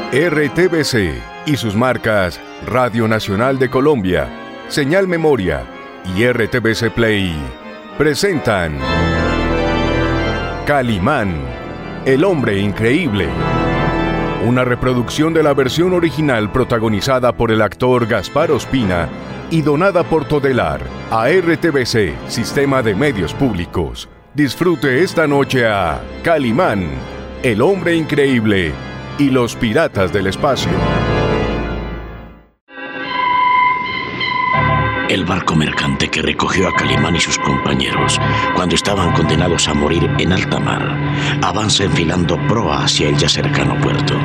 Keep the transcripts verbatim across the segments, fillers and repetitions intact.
R T V C y sus marcas Radio Nacional de Colombia, Señal Memoria y R T V C Play presentan Calimán, el hombre increíble. Una reproducción de la versión original protagonizada por el actor Gaspar Ospina y donada por Todelar a R T V C, Sistema de Medios Públicos. Disfrute esta noche a Calimán, el hombre increíble y los piratas del espacio. El barco mercante que recogió a Calimán y sus compañeros cuando estaban condenados a morir en alta mar avanza enfilando proa hacia el ya cercano puerto.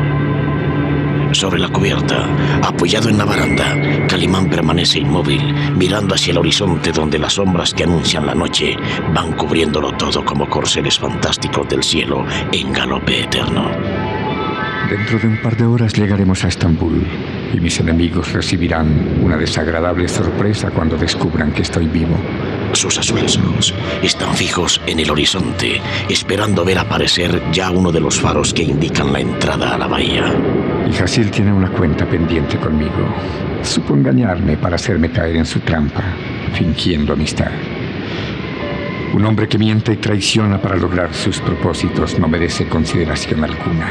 Sobre la cubierta, apoyado en la baranda, Calimán permanece inmóvil, mirando hacia el horizonte donde las sombras que anuncian la noche van cubriéndolo todo como corceles fantásticos del cielo en galope eterno. Dentro de un par de horas llegaremos a Estambul y mis enemigos recibirán una desagradable sorpresa cuando descubran que estoy vivo. Sus azules ojos están fijos en el horizonte, esperando ver aparecer ya uno de los faros que indican la entrada a la bahía. Y Hasil tiene una cuenta pendiente conmigo. Supo engañarme para hacerme caer en su trampa, fingiendo amistad. Un hombre que miente y traiciona para lograr sus propósitos no merece consideración alguna.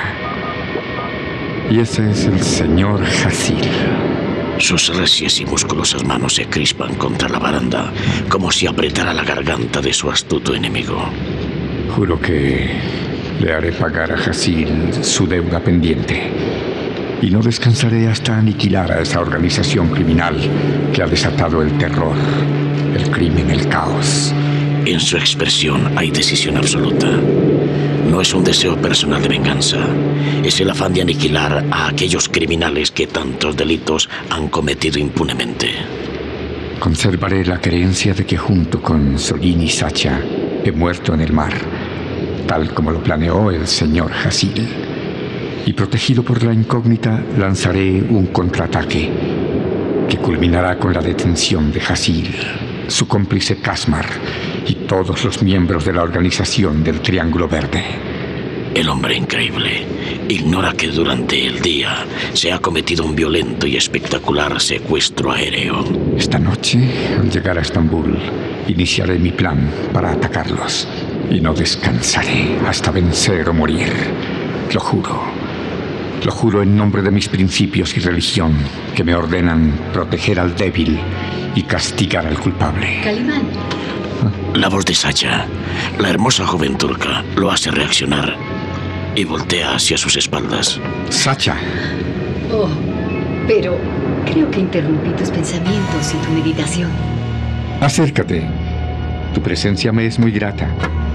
Y ese es el señor Hasil. Sus recias y musculosas manos se crispan contra la baranda, como si apretara la garganta de su astuto enemigo. Juro que le haré pagar a Hasil su deuda pendiente. Y no descansaré hasta aniquilar a esa organización criminal que ha desatado el terror, el crimen, el caos. En su expresión hay decisión absoluta. No es un deseo personal de venganza. Es el afán de aniquilar a aquellos criminales que tantos delitos han cometido impunemente. Conservaré la creencia de que junto con Solín y Sacha he muerto en el mar, tal como lo planeó el señor Hasil. Y protegido por la incógnita, lanzaré un contraataque que culminará con la detención de Hasil, su cómplice Casmar y todos los miembros de la organización del Triángulo Verde. El hombre increíble ignora que durante el día se ha cometido un violento y espectacular secuestro aéreo. Esta noche, al llegar a Estambul, iniciaré mi plan para atacarlos. Y no descansaré hasta vencer o morir. Lo juro. Lo juro en nombre de mis principios y religión, que me ordenan proteger al débil y castigar al culpable. Calimán. La voz de Sacha, la hermosa joven turca, lo hace reaccionar y voltea hacia sus espaldas. Sacha. Oh, pero creo que interrumpí tus pensamientos y tu meditación. Acércate. Tu presencia me es muy grata.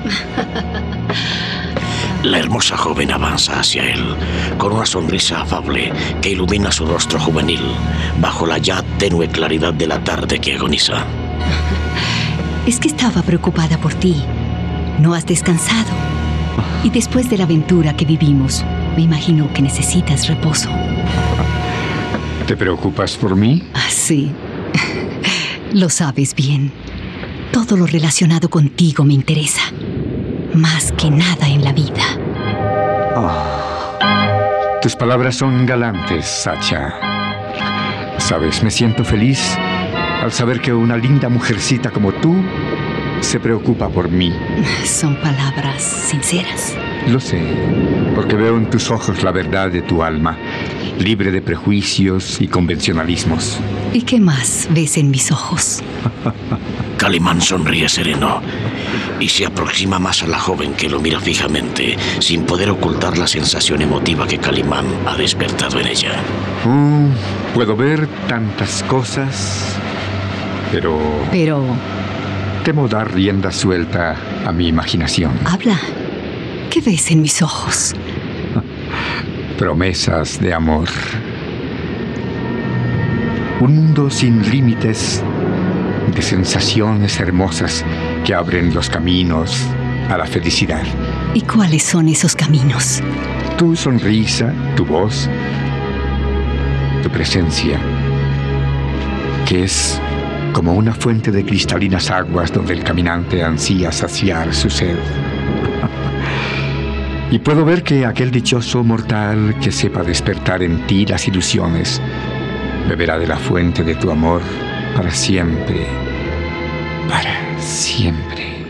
La hermosa joven avanza hacia él, con una sonrisa afable que ilumina su rostro juvenil, bajo la ya tenue claridad de la tarde que agoniza. Es que estaba preocupada por ti. No has descansado. Y después de la aventura que vivimos, me imagino que necesitas reposo. ¿Te preocupas por mí? Ah, sí. Lo sabes bien. Todo lo relacionado contigo me interesa. Más que nada en la vida. Oh. Tus palabras son galantes, Sacha. Sabes, me siento feliz al saber que una linda mujercita como tú se preocupa por mí. Son palabras sinceras. Lo sé, porque veo en tus ojos la verdad de tu alma, libre de prejuicios y convencionalismos. ¿Y qué más ves en mis ojos? Calimán sonríe sereno y se aproxima más a la joven, que lo mira fijamente, sin poder ocultar la sensación emotiva que Calimán ha despertado en ella. Oh, puedo ver tantas cosas, pero... Pero... temo dar rienda suelta a mi imaginación. Habla. ¿Qué ves en mis ojos? Promesas de amor. Un mundo sin límites, de sensaciones hermosas que abren los caminos a la felicidad. ¿Y cuáles son esos caminos? Tu sonrisa, tu voz, tu presencia, que es como una fuente de cristalinas aguas donde el caminante ansía saciar su sed. Y puedo ver que aquel dichoso mortal que sepa despertar en ti las ilusiones beberá de la fuente de tu amor para siempre, para siempre.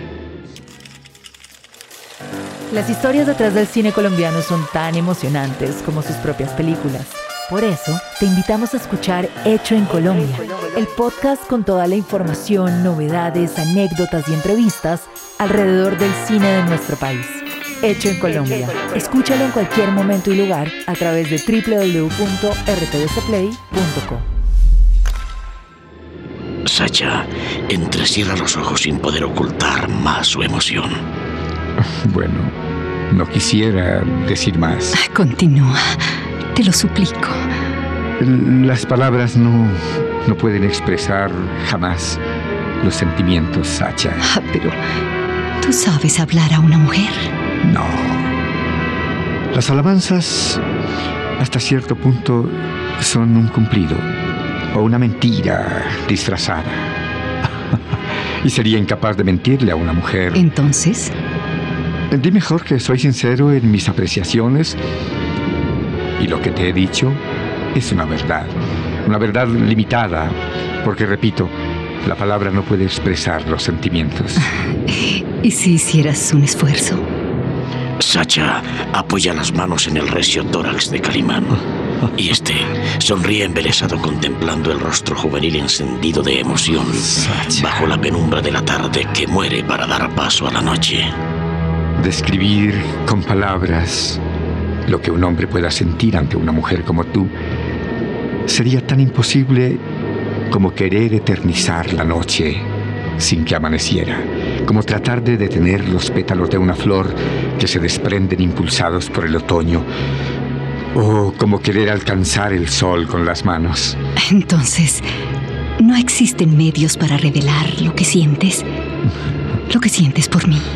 Las historias detrás del cine colombiano son tan emocionantes como sus propias películas. Por eso, te invitamos a escuchar Hecho en Colombia, el podcast con toda la información, novedades, anécdotas y entrevistas alrededor del cine de nuestro país. Hecho en Colombia. Escúchalo en cualquier momento y lugar a través de doble u doble u doble u punto r t v c play punto com. Sacha entrecierra los ojos sin poder ocultar más su emoción. Bueno, no quisiera decir más. Continúa, te lo suplico. Las palabras no, no pueden expresar jamás los sentimientos, Sacha. Ah, pero ¿tú sabes hablar a una mujer? No. Las alabanzas, hasta cierto punto, son un cumplido o una mentira disfrazada. Y sería incapaz de mentirle a una mujer. Entonces, di mejor que soy sincero en mis apreciaciones y lo que te he dicho es una verdad, una verdad limitada, porque repito, la palabra no puede expresar los sentimientos. ¿y si hicieras un esfuerzo? Sacha apoya las manos en el recio tórax de Calimán y este sonríe embelesado contemplando el rostro juvenil encendido de emoción Sacha. Bajo la penumbra de la tarde que muere para dar paso a la noche. Describir con palabras lo que un hombre pueda sentir ante una mujer como tú sería tan imposible como querer eternizar la noche sin que amaneciera, como tratar de detener los pétalos de una flor que se desprenden impulsados por el otoño, o como querer alcanzar el sol con las manos. Entonces, ¿no existen medios para revelar lo que sientes? Lo que sientes por mí.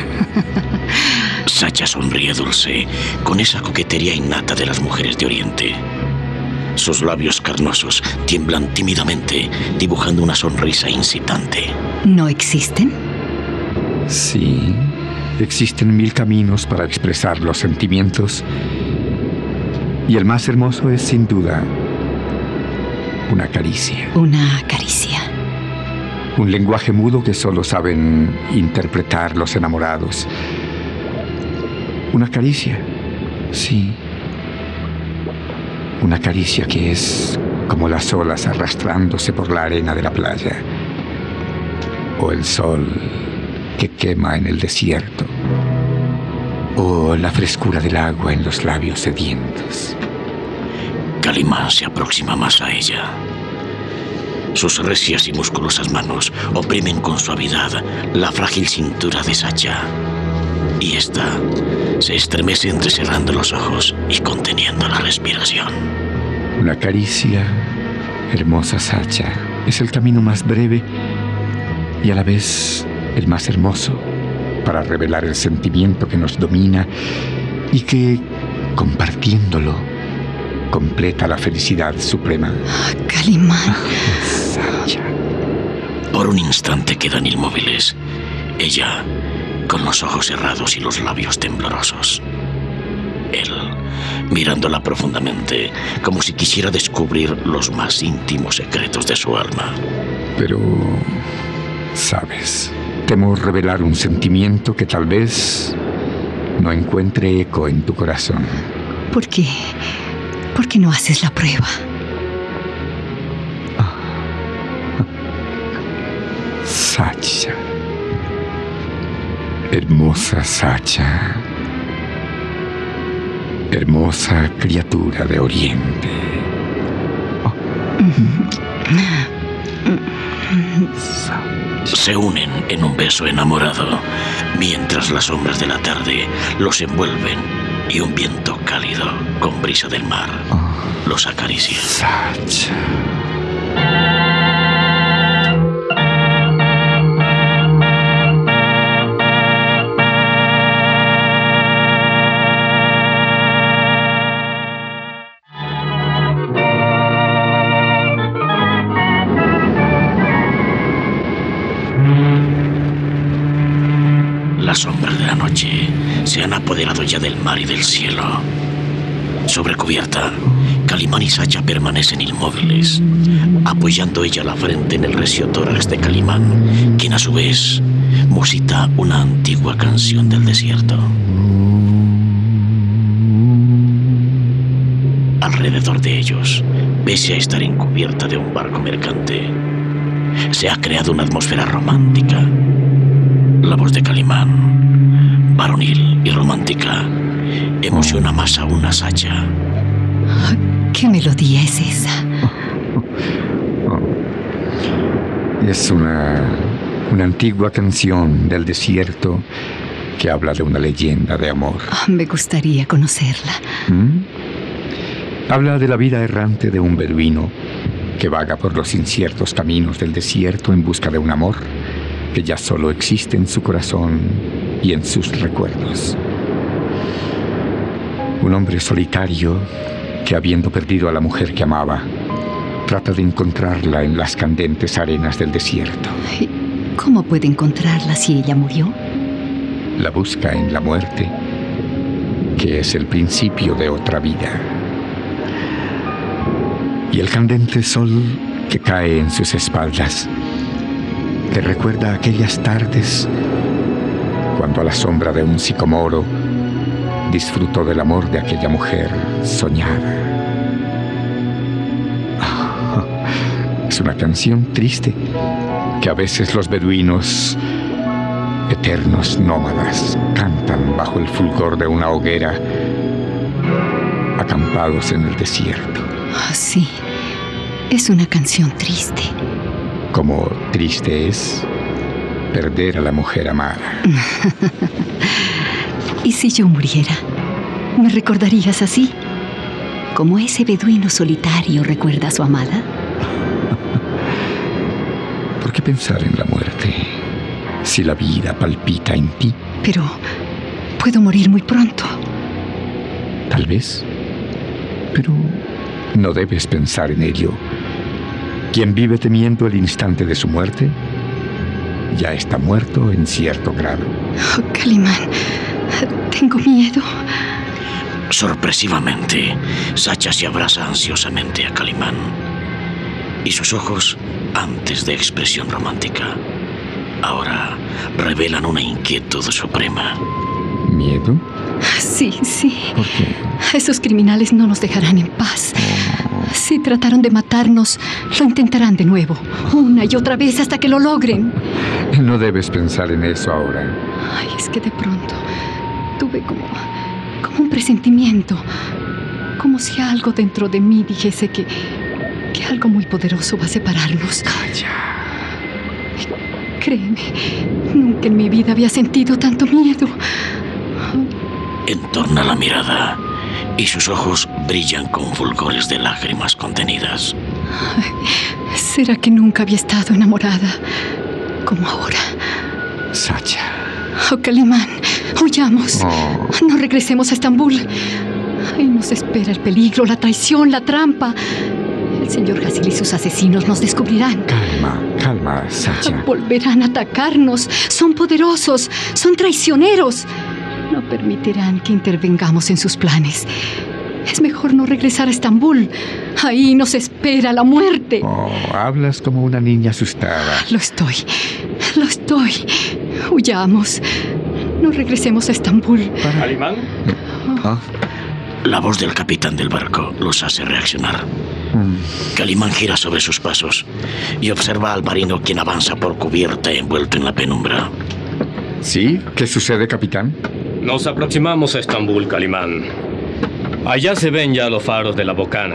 Sacha sonríe dulce, con esa coquetería innata de las mujeres de Oriente. Sus labios carnosos tiemblan tímidamente, dibujando una sonrisa incitante. ¿No existen? Sí, existen mil caminos para expresar los sentimientos. Y el más hermoso es, sin duda, una caricia. Una caricia. Un lenguaje mudo que solo saben interpretar los enamorados. Una caricia, sí. Una caricia que es como las olas arrastrándose por la arena de la playa. O el sol que quema en el desierto. O la frescura del agua en los labios sedientos. Calimán se aproxima más a ella. Sus recias y musculosas manos oprimen con suavidad la frágil cintura de Sacha. Y ésta se estremece entrecerrando los ojos y conteniendo la respiración. Una caricia, hermosa Sacha, es el camino más breve y a la vez el más hermoso para revelar el sentimiento que nos domina y que, compartiéndolo, completa la felicidad suprema. Calimán. Sacha. Por un instante quedan inmóviles. Ella, con los ojos cerrados y los labios temblorosos. Él, mirándola profundamente, como si quisiera descubrir los más íntimos secretos de su alma. Pero, sabes, temo revelar un sentimiento que tal vez no encuentre eco en tu corazón. ¿Por qué? ¿Por qué no haces la prueba? Sacha. Hermosa Sacha. Hermosa criatura de Oriente. Oh. Se unen en un beso enamorado, mientras las sombras de la tarde los envuelven y un viento cálido con brisa del mar Oh. los acaricia. Sacha. Las sombras de la noche se han apoderado ya del mar y del cielo. Sobre cubierta, Calimán y Sacha permanecen inmóviles, apoyando ella la frente en el recio tórax de Calimán, quien a su vez musita una antigua canción del desierto. Alrededor de ellos, pese a estar encubierta de un barco mercante, se ha creado una atmósfera romántica. La voz de Calimán, varonil y romántica, emociona más aún a Sacha. ¿Qué melodía es esa? Es una, una antigua canción del desierto que habla de una leyenda de amor. Oh, me gustaría conocerla. ¿Mm? Habla de la vida errante de un beduino que vaga por los inciertos caminos del desierto en busca de un amor que ya solo existe en su corazón y en sus recuerdos. Un hombre solitario que, habiendo perdido a la mujer que amaba, trata de encontrarla en las candentes arenas del desierto. ¿Y cómo puede encontrarla si ella murió? La busca en la muerte, que es el principio de otra vida. Y el candente sol que cae en sus espaldas te recuerda aquellas tardes cuando a la sombra de un sicomoro disfrutó del amor de aquella mujer soñada. Es una canción triste que a veces los beduinos, eternos nómadas, cantan bajo el fulgor de una hoguera, acampados en el desierto. Oh, sí, es una canción triste. Como triste es perder a la mujer amada. ¿Y si yo muriera? ¿Me recordarías así? ¿Como ese beduino solitario recuerda a su amada? ¿Por qué pensar en la muerte si la vida palpita en ti? Pero puedo morir muy pronto. Tal vez, pero no debes pensar en ello. Quien vive temiendo el instante de su muerte, ya está muerto en cierto grado. Oh, Calimán, tengo miedo. Sorpresivamente, Sacha se abraza ansiosamente a Calimán, y sus ojos, antes de expresión romántica, ahora revelan una inquietud suprema. ¿Miedo? Sí, sí. ¿Por qué? Esos criminales no nos dejarán en paz. Si trataron de matarnos, lo intentarán de nuevo, una y otra vez hasta que lo logren. No debes pensar en eso ahora. Ay, es que de pronto tuve como, como un presentimiento, como si algo dentro de mí dijese que, que algo muy poderoso va a separarnos. Calla. Créeme, nunca en mi vida había sentido tanto miedo. Entorna la mirada y sus ojos brillan con fulgores de lágrimas contenidas. Ay, ¿será que nunca había estado enamorada como ahora? Sacha. Oh, Calimán, huyamos. Oh. No regresemos a Estambul. Ay, nos espera el peligro, la traición, la trampa. El señor Hasil y sus asesinos nos descubrirán. Calma, calma, Sacha. Volverán a atacarnos. Son poderosos, son traicioneros. No permitirán que intervengamos en sus planes. Es mejor no regresar a Estambul. Ahí nos espera la muerte. Oh, hablas como una niña asustada. Lo estoy, lo estoy. Huyamos. No regresemos a Estambul. Para... ¿Calimán? ¿Ah? La voz del capitán del barco los hace reaccionar. Mm. Calimán gira sobre sus pasos y observa al marino, quien avanza por cubierta envuelto en la penumbra. ¿Sí? ¿Qué sucede, capitán? Nos aproximamos a Estambul, Calimán. Allá se ven ya los faros de la Bocana.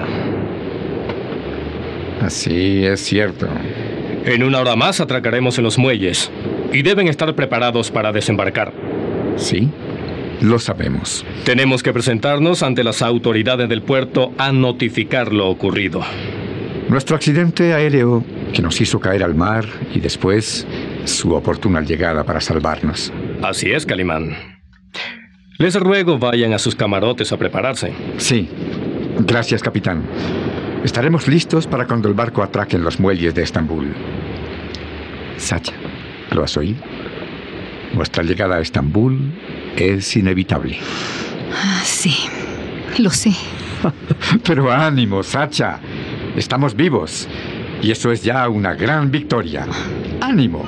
Así es cierto. En una hora más atracaremos en los muelles y deben estar preparados para desembarcar. Sí, lo sabemos. Tenemos que presentarnos ante las autoridades del puerto a notificar lo ocurrido. Nuestro accidente aéreo que nos hizo caer al mar y después su oportuna llegada para salvarnos. Así es, Calimán. Les ruego vayan a sus camarotes a prepararse. Sí, gracias, capitán. Estaremos listos para cuando el barco atraque en los muelles de Estambul. Sacha, ¿lo has oído? Nuestra llegada a Estambul es inevitable. Ah, sí, lo sé. Pero ánimo, Sacha. Estamos vivos. Y eso es ya una gran victoria. ¡Ánimo!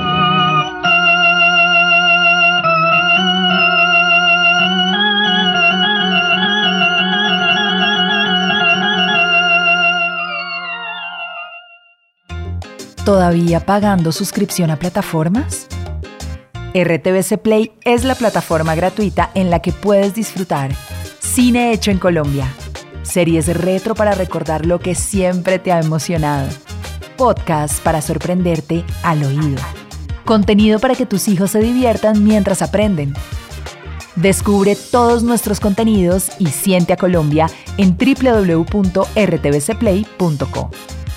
¿Todavía pagando suscripción a plataformas? R T V C Play es la plataforma gratuita en la que puedes disfrutar cine hecho en Colombia, series retro para recordar lo que siempre te ha emocionado, podcasts para sorprenderte al oído, contenido para que tus hijos se diviertan mientras aprenden. Descubre todos nuestros contenidos y siente a Colombia en doble u doble u doble u punto r t v c play punto co.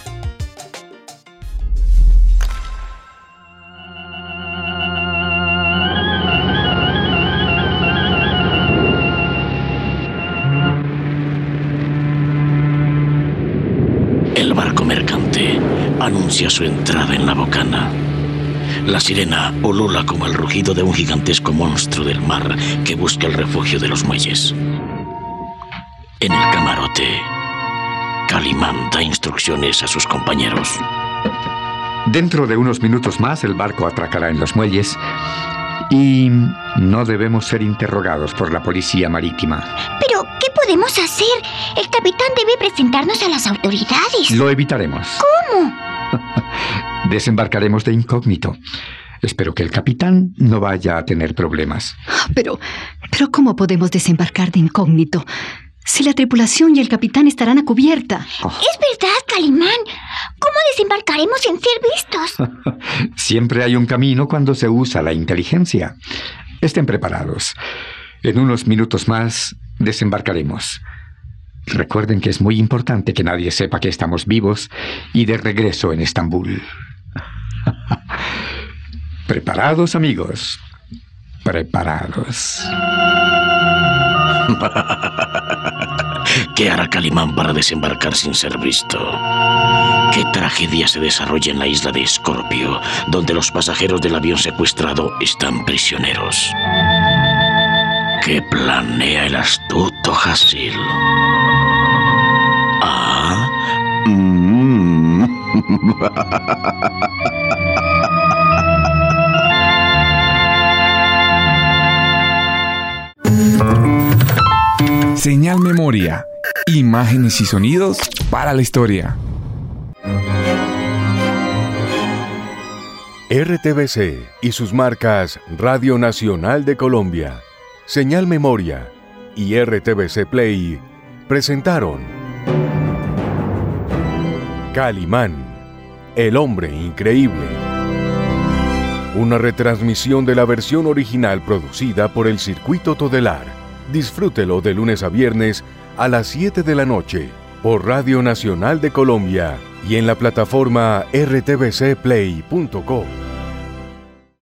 El barco mercante anuncia su entrada en la bocana. La sirena ulula como el rugido de un gigantesco monstruo del mar que busca el refugio de los muelles. En el camarote, Calimán da instrucciones a sus compañeros. Dentro de unos minutos más el barco atracará en los muelles y no debemos ser interrogados por la policía marítima. ¿Pero qué podemos hacer? El capitán debe presentarnos a las autoridades. Lo evitaremos. ¿Cómo? Desembarcaremos de incógnito. Espero que el capitán no vaya a tener problemas. Pero, pero ¿cómo podemos desembarcar de incógnito? Si la tripulación y el capitán estarán a cubierta. Oh. Es verdad, Calimán. ¿Cómo desembarcaremos sin ser vistos? Siempre hay un camino cuando se usa la inteligencia. Estén preparados. En unos minutos más desembarcaremos. Recuerden que es muy importante que nadie sepa que estamos vivos y de regreso en Estambul. ¿Preparados, amigos? Preparados. ¿Qué hará Calimán para desembarcar sin ser visto? ¿Qué tragedia se desarrolla en la isla de Escorpio, donde los pasajeros del avión secuestrado están prisioneros? ¿Qué planea el astuto Hasil? Ah, mm. Señal Memoria. Imágenes y sonidos para la historia. R T V C y sus marcas Radio Nacional de Colombia, Señal Memoria y R T V C Play presentaron Calimán, el hombre increíble. Una retransmisión de la versión original producida por el Circuito Todelar. Disfrútelo de lunes a viernes a las siete de la noche por Radio Nacional de Colombia y en la plataforma r t v c play punto co.